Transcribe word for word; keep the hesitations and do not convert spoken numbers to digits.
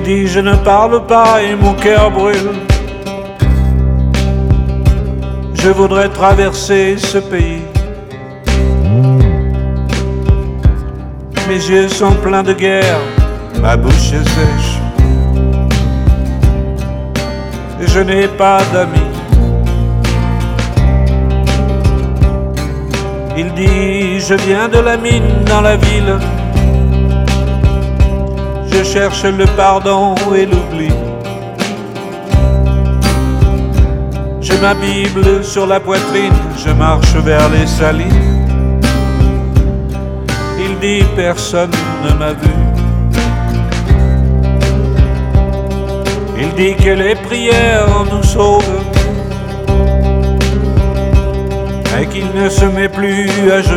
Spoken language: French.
dit je ne parle pas et mon cœur brûle. Je voudrais traverser ce pays. Mes yeux sont pleins de guerre, ma bouche est sèche. Et je n'ai pas d'amis. Il dit je viens de la mine dans la ville. Je cherche le pardon et l'oubli. J'ai ma Bible sur la poitrine, je marche vers les salines. Il dit personne ne m'a vu. Il dit que les prières nous sauvent, mais qu'il ne se met plus à genoux.